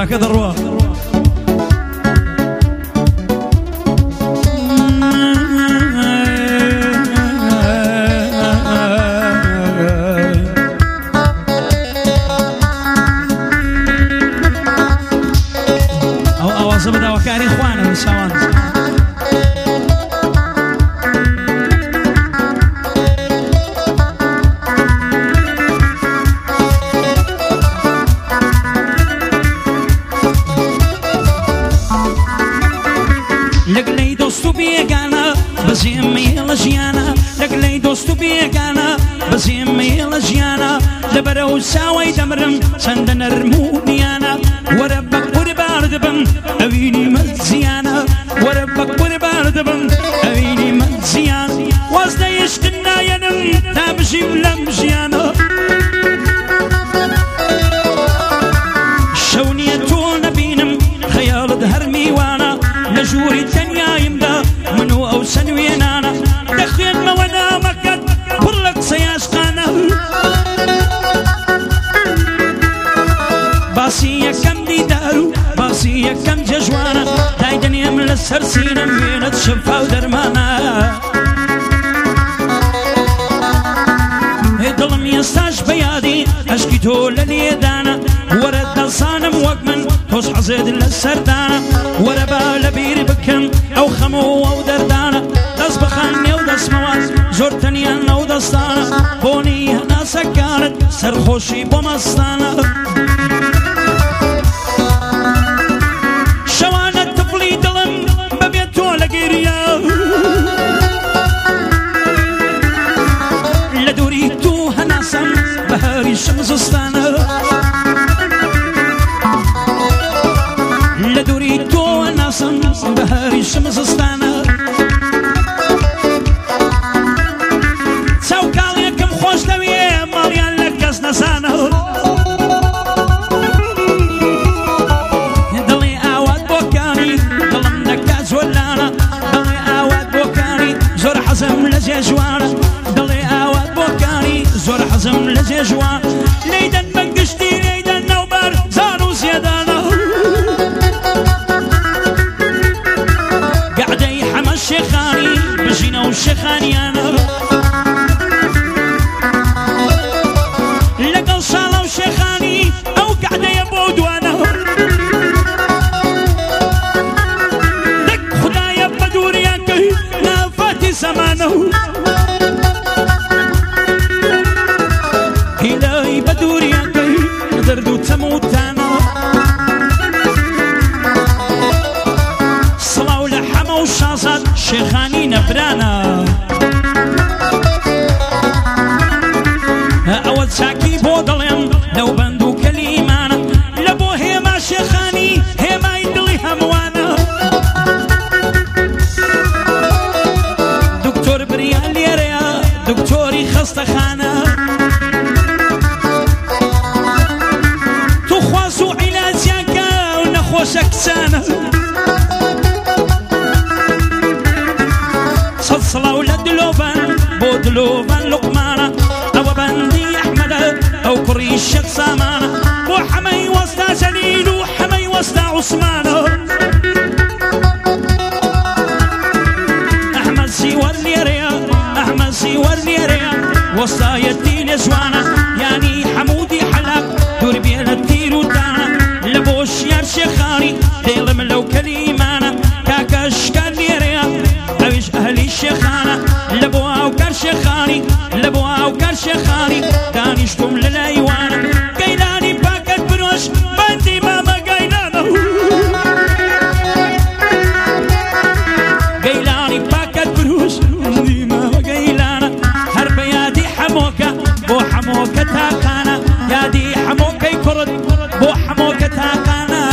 براكة الروح أو زبدة وكاري إخوانا من سوان لقلي دوستو بيقانا بزيمي لجيانا لقلي دوستو بيقانا بزيمي لجيانا لبرو ساوي دمرم سندن رمونيانا وربك ورباردبم أبيني مزيانا وربك ورباردبم أبيني مزيان وازدا يشتنا ينم تابجي ملمجيانا شونيتو نبينم خيال دهرمي وانا نجوري تنيا يمدا منو أو سنوينانا دخين مونا مكت برلك سياشقانا باسية كم دي دارو باسية كم ججوانا دايدن يمل السرسينا مينة شفا ودرمانا ظلم يستاش بيادي أشكي تول لليدانا ورد صانم وقمن توس حزيد للسردانا وربا لبير بكم أو خمو أو دردانا دس بخاني ودس مواد زورتني أنا ودستانا بوني هنا سكارت سرخوشي بمستانا شوانا الطفلي دلم ببيتو لقيريا لدوريتو هناسم بهاري الشمس استانا لدوريتو هناسم بهاري الشمس استانا سوكالي كم خوش لويه ماريان لكس نسانا دلي اواد بوكاني دلم نكاز ولانا دلي اواد بوكاني زور حزم لجيجوانا دلي اواد بوكاني زور حزم لجيجوانا ليدن منقشتي ليدن نوبر زارو زيادانا قعدي حما الشيخاني بجينا والشيخاني انا لقل صالة وشيخاني او قعدي يبود وانا لك خدايا بدورياك نافاتي زمانه إلهي بدورياك دردو تموتانا صلاة لحما وشاصات شيخاني نبرانا أول ساكي بودلين لو بندو كليمانا لبو هيما شيخاني هيما يدلي هموانا دكتور بريال يريا دكتوري خستخانا تخواسو علاجيك ونخوشك سانا صلصلة ولد لوبان بود لوبان لقمانا أو بندي أحمد أو كريشك سامانا بو حمي وسطى جليل وحمي وسطى عثمانا أحمد سيور ليريا أحمد سيور ليريا وسطى يدين زوانا يعني حمودي حلاك دور بين التير ودانا لبوش يا شيخاني ديلم لو كليمانا كاكاش كان ليريا أويش أهلي الشيخانة لبوا وكر شيخاني لبوا وكر شيخاني دانشتم للأيوانا قيلاني باكت بروش بندي ماما قيلانا قيلاني باكت بروش بندي ماما قيلانا هرب يادي حموكا بو حموكا تاقانا يادي حموكا يكرد بو حموكا تاقانا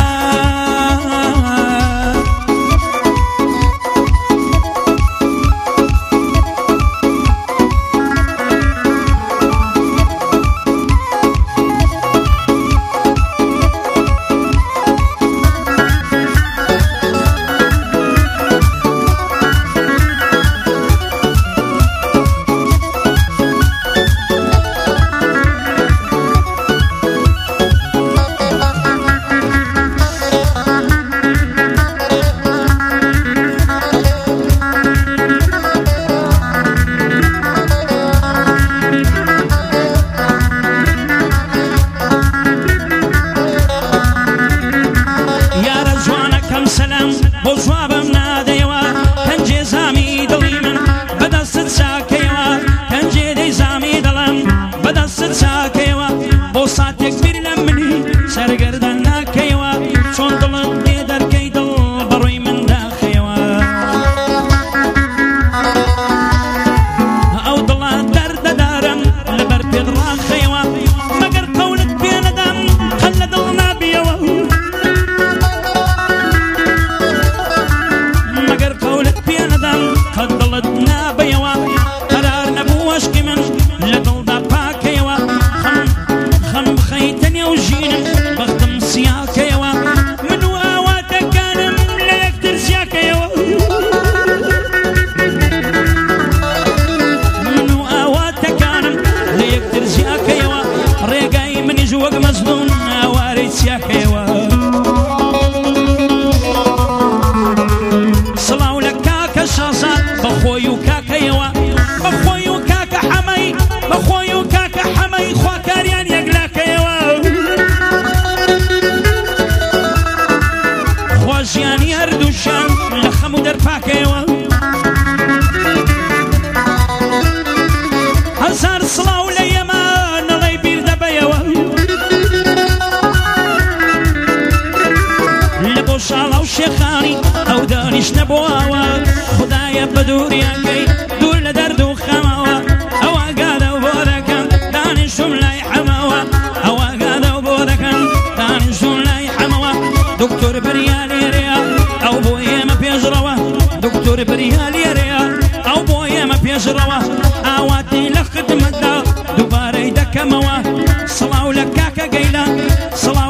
سڵاوم نادەیەوە پەنجێ زامی دڵی من بەدەستت چاکەیەوە پەنجێ دەی زامی دڵم بەدەستت چاکەیەوە بۆ ساتێک بیر لە منی سەرگەردە ناکەیەوە چۆن دڵت لێ دەرکەی دڵ بەڕووی من داخەیەوە ئەو دڵە دەردەدارم لەبەر پێت ڕاخەیەوە مەگەر قەولت پێ نەدەم قەت لە دڵ نابیەوە مەگەر قەولت پێ نەدەم قەت دڵت نابەیەوە قەرار نەبوو عەشقی من لە دڵدا پاکەیەوە خەم بخەیتە نێو ژینم بەختم سیاکەیەوە من و ئاواتەکانم لە یەکتر زیاکەیەوە من و ئاواتەکانم لە یەکتر زیاکەیەوە ڕێگای منیش وەک مەزلوم ئاوارەی چیاکەیەوە سڵاو لە کاکە شازاد بەخۆی و کاکەیەوە بەخۆی و کاکە حەمەی بەخۆی و کاکە حەمەی خواکاریان یەکلاکەیەوە خۆژیانی هەردووشان لە خەم و دەرپاکەیەوە هەزار سڵاو لە ئێمە نەڵەی بیر دەبەیەوە لە بۆ شاڵە و شێخانی ئەو دانیشتە بۆ ئەوە خودایە بە دووریانکەی دوور لە دەرد و خەمەوە ئەوە گادە و بۆ دەکەم دانیشتم لای حەمەوە ئەوە گادە و بۆ دەکەم دانیشتم لای حەمەوە دکتۆر بەریا لێرەیە ئەو بۆ ئێمە پێشڕەوە دکتۆر بەریا لێرەیە ئەو بۆ ئێمە پێشڕەوە ئاواتی لە خدمەتدا دووبارەی دەکەمەوە سڵاو لە کاکە گەیلان سڵاو